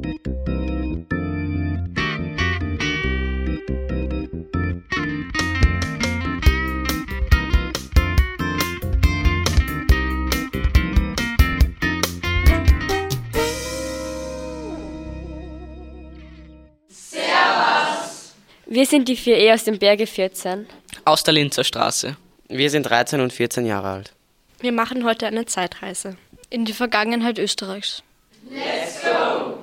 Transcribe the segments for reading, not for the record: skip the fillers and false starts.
Wir sind die 4E aus dem Berge 14. Aus der Linzer Straße. Wir sind 13 und 14 Jahre alt. Wir machen heute eine Zeitreise in die Vergangenheit Österreichs. Let's go!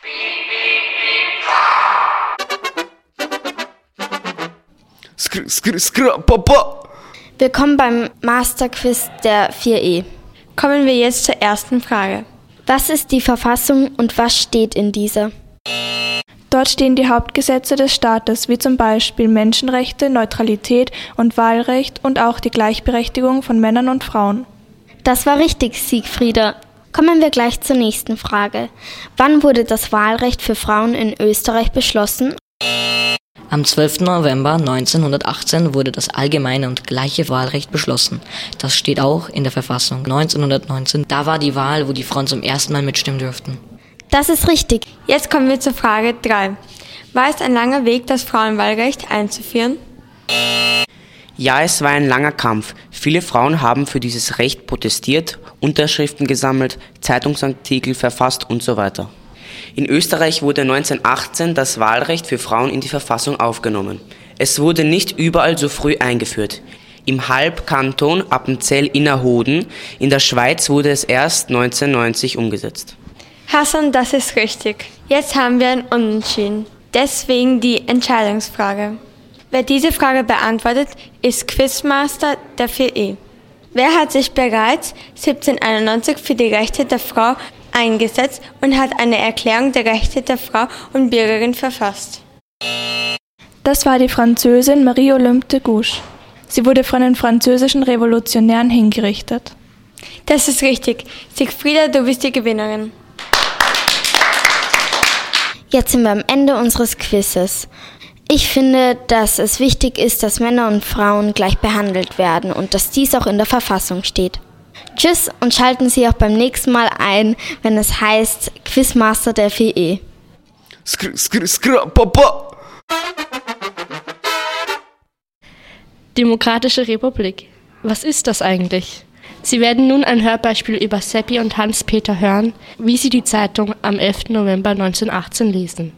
Willkommen beim Masterquiz der 4E. Kommen wir jetzt zur ersten Frage. Was ist die Verfassung und was steht in dieser? Dort stehen die Hauptgesetze des Staates, wie zum Beispiel Menschenrechte, Neutralität und Wahlrecht und auch die Gleichberechtigung von Männern und Frauen. Das war richtig, Siegfrieda. Kommen wir gleich zur nächsten Frage. Wann wurde das Wahlrecht für Frauen in Österreich beschlossen? Am 12. November 1918 wurde das allgemeine und gleiche Wahlrecht beschlossen. Das steht auch in der Verfassung 1919. Da war die Wahl, wo die Frauen zum ersten Mal mitstimmen durften. Das ist richtig. Jetzt kommen wir zur Frage 3. War es ein langer Weg, das Frauenwahlrecht einzuführen? Ja, es war ein langer Kampf. Viele Frauen haben für dieses Recht protestiert, Unterschriften gesammelt, Zeitungsartikel verfasst und so weiter. In Österreich wurde 1918 das Wahlrecht für Frauen in die Verfassung aufgenommen. Es wurde nicht überall so früh eingeführt. Im Halbkanton Appenzell-Innerrhoden in der Schweiz wurde es erst 1990 umgesetzt. Hassan, das ist richtig. Jetzt haben wir ein Unentschieden. Deswegen die Entscheidungsfrage. Wer diese Frage beantwortet, ist Quizmaster der 4E. Wer hat sich bereits 1791 für die Rechte der Frau eingesetzt und hat eine Erklärung der Rechte der Frau und Bürgerin verfasst? Das war die Französin Marie-Olympe de Gouges. Sie wurde von den französischen Revolutionären hingerichtet. Das ist richtig. Siegfrieda, du bist die Gewinnerin. Jetzt sind wir am Ende unseres Quizzes. Ich finde, dass es wichtig ist, dass Männer und Frauen gleich behandelt werden und dass dies auch in der Verfassung steht. Tschüss und schalten Sie auch beim nächsten Mal ein, wenn es heißt Quizmaster der 4E. Demokratische Republik. Was ist das eigentlich? Sie werden nun ein Hörbeispiel über Seppi und Hans-Peter hören, wie sie die Zeitung am 11. November 1918 lesen.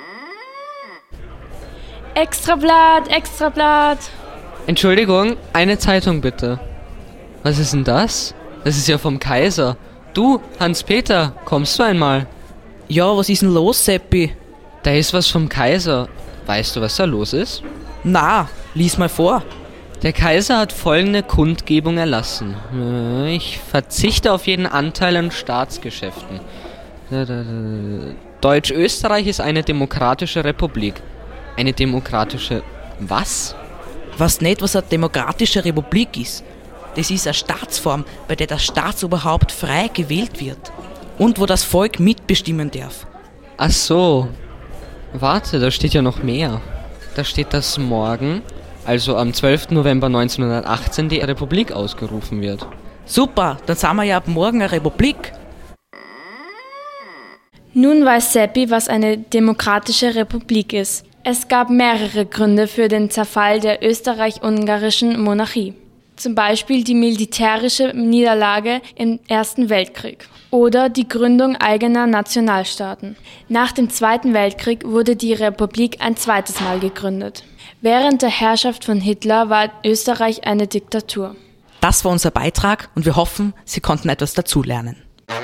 Extrablatt, Extrablatt. Entschuldigung, eine Zeitung bitte. Was ist denn das? Das ist ja vom Kaiser. Du, Hans-Peter, kommst du einmal? Ja, was ist denn los, Seppi? Da ist was vom Kaiser. Weißt du, was da los ist? Na, lies mal vor. Der Kaiser hat folgende Kundgebung erlassen. Ich verzichte auf jeden Anteil an Staatsgeschäften. Deutsch-Österreich ist eine demokratische Republik. Eine demokratische... Was? Was nicht, was eine demokratische Republik ist. Das ist eine Staatsform, bei der das Staatsoberhaupt frei gewählt wird. Und wo das Volk mitbestimmen darf. Ach so. Warte, da steht ja noch mehr. Da steht, dass morgen... also am 12. November 1918 die Republik ausgerufen wird. Super, dann sind wir ja ab morgen eine Republik. Nun weiß Seppi, was eine demokratische Republik ist. Es gab mehrere Gründe für den Zerfall der österreich-ungarischen Monarchie. Zum Beispiel die militärische Niederlage im Ersten Weltkrieg oder die Gründung eigener Nationalstaaten. Nach dem Zweiten Weltkrieg wurde die Republik ein zweites Mal gegründet. Während der Herrschaft von Hitler war Österreich eine Diktatur. Das war unser Beitrag und wir hoffen, Sie konnten etwas dazulernen.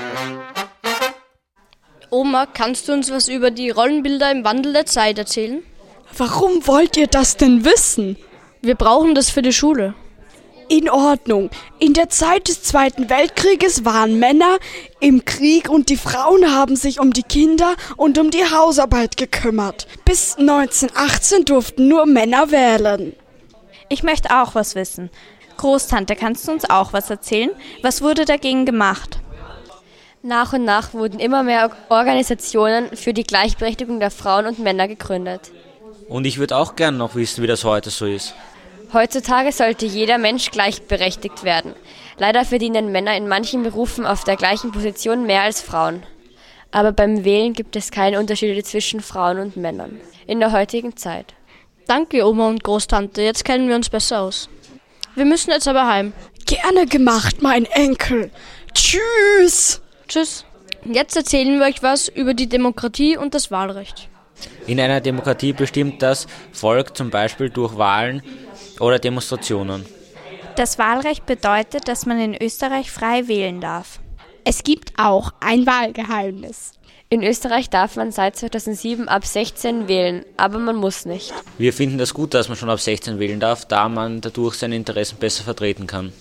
Oma, kannst du uns was über die Rollenbilder im Wandel der Zeit erzählen? Warum wollt ihr das denn wissen? Wir brauchen das für die Schule. In Ordnung. In der Zeit des Zweiten Weltkrieges waren Männer im Krieg und die Frauen haben sich um die Kinder und um die Hausarbeit gekümmert. Bis 1918 durften nur Männer wählen. Ich möchte auch was wissen. Großtante, kannst du uns auch was erzählen? Was wurde dagegen gemacht? Nach und nach wurden immer mehr Organisationen für die Gleichberechtigung der Frauen und Männer gegründet. Und ich würde auch gerne noch wissen, wie das heute so ist. Heutzutage sollte jeder Mensch gleichberechtigt werden. Leider verdienen Männer in manchen Berufen auf der gleichen Position mehr als Frauen. Aber beim Wählen gibt es keine Unterschiede zwischen Frauen und Männern. In der heutigen Zeit. Danke, Oma und Großtante. Jetzt kennen wir uns besser aus. Wir müssen jetzt aber heim. Gerne gemacht, mein Enkel. Tschüss. Tschüss. Jetzt erzählen wir euch was über die Demokratie und das Wahlrecht. In einer Demokratie bestimmt das Volk zum Beispiel durch Wahlen oder Demonstrationen. Das Wahlrecht bedeutet, dass man in Österreich frei wählen darf. Es gibt auch ein Wahlgeheimnis. In Österreich darf man seit 2007 ab 16 wählen, aber man muss nicht. Wir finden das gut, dass man schon ab 16 wählen darf, da man dadurch seine Interessen besser vertreten kann.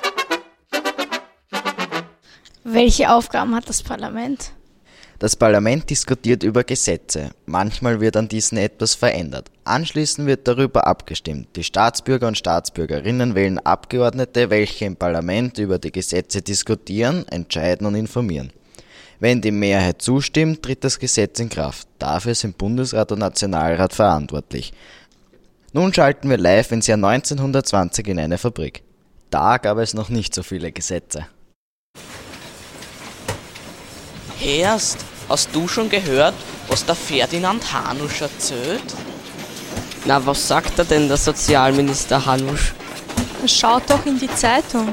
Welche Aufgaben hat das Parlament? Das Parlament diskutiert über Gesetze. Manchmal wird an diesen etwas verändert. Anschließend wird darüber abgestimmt. Die Staatsbürger und Staatsbürgerinnen wählen Abgeordnete, welche im Parlament über die Gesetze diskutieren, entscheiden und informieren. Wenn die Mehrheit zustimmt, tritt das Gesetz in Kraft. Dafür sind Bundesrat und Nationalrat verantwortlich. Nun schalten wir live ins Jahr 1920 in eine Fabrik. Da gab es noch nicht so viele Gesetze. Erst, hast du schon gehört, was der Ferdinand Hanusch erzählt? Na, was sagt er denn, der Sozialminister Hanusch? Schaut doch in die Zeitung.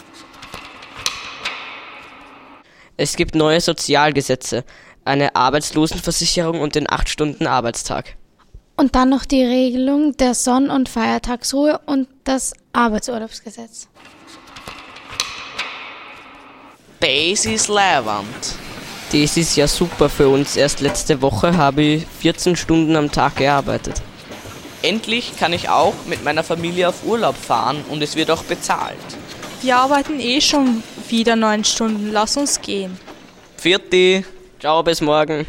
Es gibt neue Sozialgesetze, eine Arbeitslosenversicherung und den 8-Stunden-Arbeitstag. Und dann noch die Regelung der Sonn- und Feiertagsruhe und das Arbeitsurlaubsgesetz. Das ist leiwand. Das ist ja super für uns. Erst letzte Woche habe ich 14 Stunden am Tag gearbeitet. Endlich kann ich auch mit meiner Familie auf Urlaub fahren und es wird auch bezahlt. Wir arbeiten schon wieder 9 Stunden. Lass uns gehen. Vierte. Ciao, bis morgen.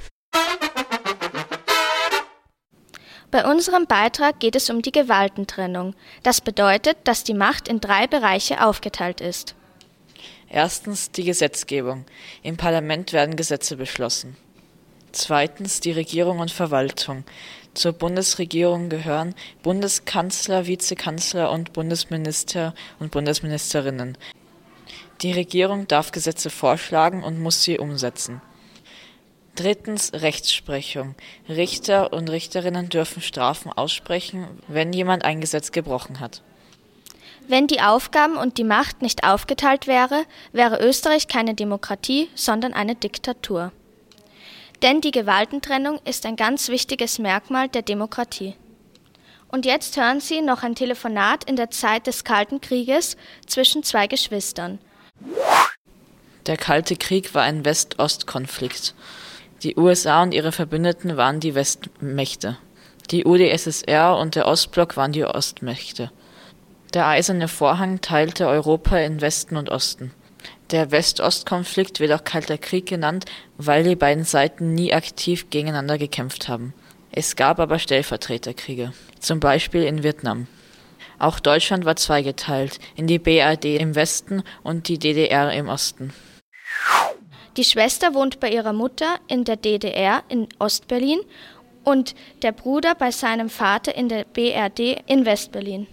Bei unserem Beitrag geht es um die Gewaltentrennung. Das bedeutet, dass die Macht in 3 Bereiche aufgeteilt ist. Erstens die Gesetzgebung. Im Parlament werden Gesetze beschlossen. Zweitens die Regierung und Verwaltung. Zur Bundesregierung gehören Bundeskanzler, Vizekanzler und Bundesminister und Bundesministerinnen. Die Regierung darf Gesetze vorschlagen und muss sie umsetzen. Drittens Rechtsprechung. Richter und Richterinnen dürfen Strafen aussprechen, wenn jemand ein Gesetz gebrochen hat. Wenn die Aufgaben und die Macht nicht aufgeteilt wäre, wäre Österreich keine Demokratie, sondern eine Diktatur. Denn die Gewaltentrennung ist ein ganz wichtiges Merkmal der Demokratie. Und jetzt hören Sie noch ein Telefonat in der Zeit des Kalten Krieges zwischen 2 Geschwistern. Der Kalte Krieg war ein West-Ost-Konflikt. Die USA und ihre Verbündeten waren die Westmächte. Die UdSSR und der Ostblock waren die Ostmächte. Der Eiserne Vorhang teilte Europa in Westen und Osten. Der West-Ost-Konflikt wird auch Kalter Krieg genannt, weil die beiden Seiten nie aktiv gegeneinander gekämpft haben. Es gab aber Stellvertreterkriege, zum Beispiel in Vietnam. Auch Deutschland war zweigeteilt, in die BRD im Westen und die DDR im Osten. Die Schwester wohnt bei ihrer Mutter in der DDR in Ostberlin und der Bruder bei seinem Vater in der BRD in Westberlin.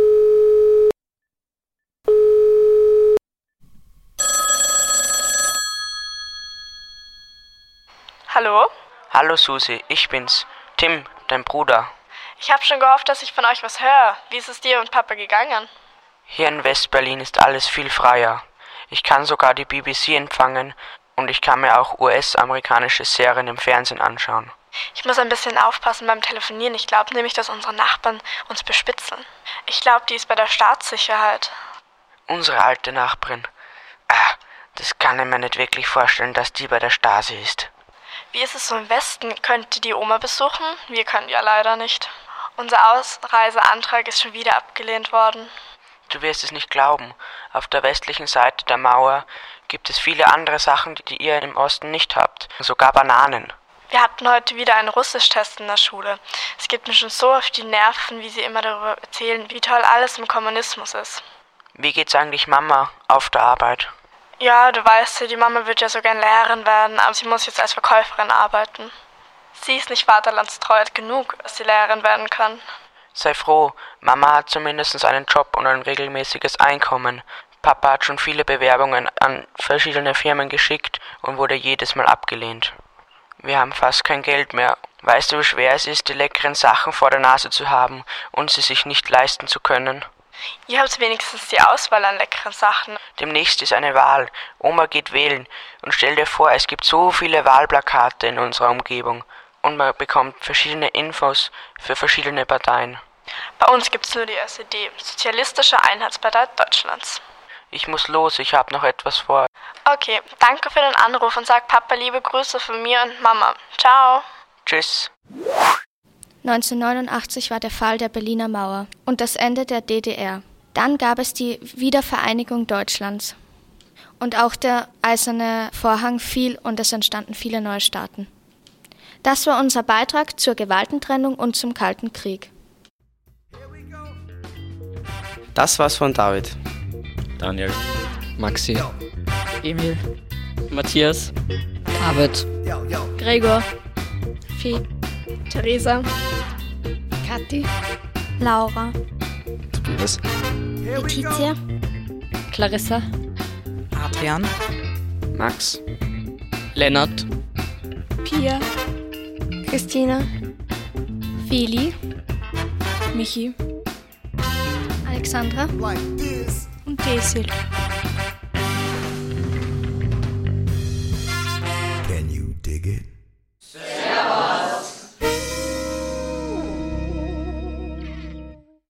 Hallo? Hallo Susi, ich bin's. Tim, dein Bruder. Ich habe schon gehofft, dass ich von euch was höre. Wie ist es dir und Papa gegangen? Hier in Westberlin ist alles viel freier. Ich kann sogar die BBC empfangen und ich kann mir auch US-amerikanische Serien im Fernsehen anschauen. Ich muss ein bisschen aufpassen beim Telefonieren. Ich glaube nämlich, dass unsere Nachbarn uns bespitzen. Ich glaube, die ist bei der Staatssicherheit. Unsere alte Nachbarin. Das kann ich mir nicht wirklich vorstellen, dass die bei der Stasi ist. Wie ist es so im Westen? Könnt ihr die Oma besuchen? Wir können ja leider nicht. Unser Ausreiseantrag ist schon wieder abgelehnt worden. Du wirst es nicht glauben. Auf der westlichen Seite der Mauer gibt es viele andere Sachen, die ihr im Osten nicht habt. Sogar Bananen. Wir hatten heute wieder einen Russisch-Test in der Schule. Es geht mir schon so auf die Nerven, wie sie immer darüber erzählen, wie toll alles im Kommunismus ist. Wie geht's eigentlich Mama auf der Arbeit? Ja, du weißt ja, die Mama wird ja so gern Lehrerin werden, aber sie muss jetzt als Verkäuferin arbeiten. Sie ist nicht vaterlandstreu genug, dass sie Lehrerin werden kann. Sei froh, Mama hat zumindest einen Job und ein regelmäßiges Einkommen. Papa hat schon viele Bewerbungen an verschiedene Firmen geschickt und wurde jedes Mal abgelehnt. Wir haben fast kein Geld mehr. Weißt du, wie schwer es ist, die leckeren Sachen vor der Nase zu haben und sie sich nicht leisten zu können? Ihr habt wenigstens die Auswahl an leckeren Sachen. Demnächst ist eine Wahl. Oma geht wählen. Und stell dir vor, es gibt so viele Wahlplakate in unserer Umgebung. Und man bekommt verschiedene Infos für verschiedene Parteien. Bei uns gibt's nur die SED, Sozialistische Einheitspartei Deutschlands. Ich muss los, ich habe noch etwas vor. Okay, danke für den Anruf und sag Papa liebe Grüße von mir und Mama. Ciao. Tschüss. 1989 war der Fall der Berliner Mauer und das Ende der DDR. Dann gab es die Wiedervereinigung Deutschlands. Und auch der eiserne Vorhang fiel und es entstanden viele neue Staaten. Das war unser Beitrag zur Gewaltentrennung und zum Kalten Krieg. Das war's von David. Daniel. Maxi. Emil. Matthias. David. Gregor. Vieh. Theresa. Kathi. Laura. Tobias. Letizia. Clarissa. Adrian. Max. Lennart. Pia. Christina. Feli. Michi. Alexandra. Und Desil.